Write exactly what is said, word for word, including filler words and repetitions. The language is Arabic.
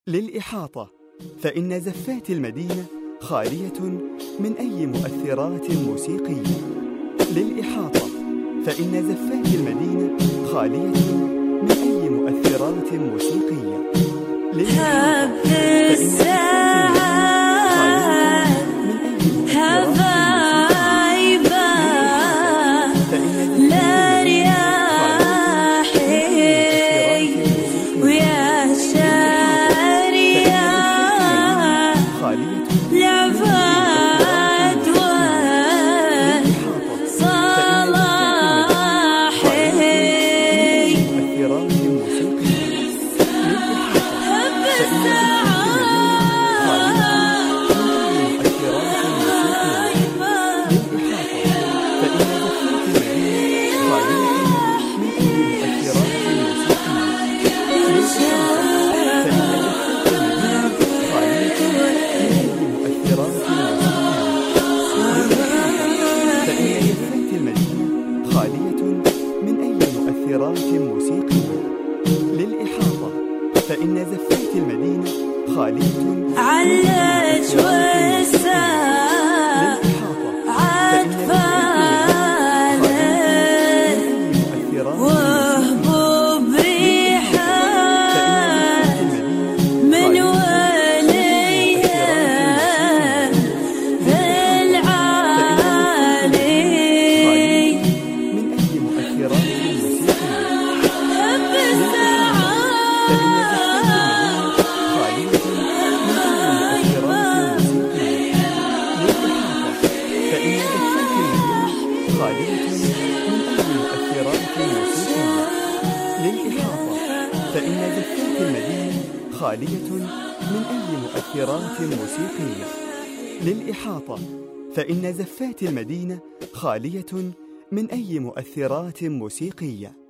للإحاطة، فإن زفات المدينة خالية من أي مؤثرات موسيقية. للإحاطة، فإن زفات المدينة خالية من أي مؤثرات موسيقية. للإحاطة، فإن زفات موسيقية. للإحاطة، فإن زفات المدينة خالية علج والساعة عطفان وهبوب ريحان من وليها العالي من أي مؤثرات للإحاطة، فإن زفات المدينة خالية من أي مؤثرات موسيقية. للإحاطة، فإن زفات المدينة خالية من أي مؤثرات موسيقية.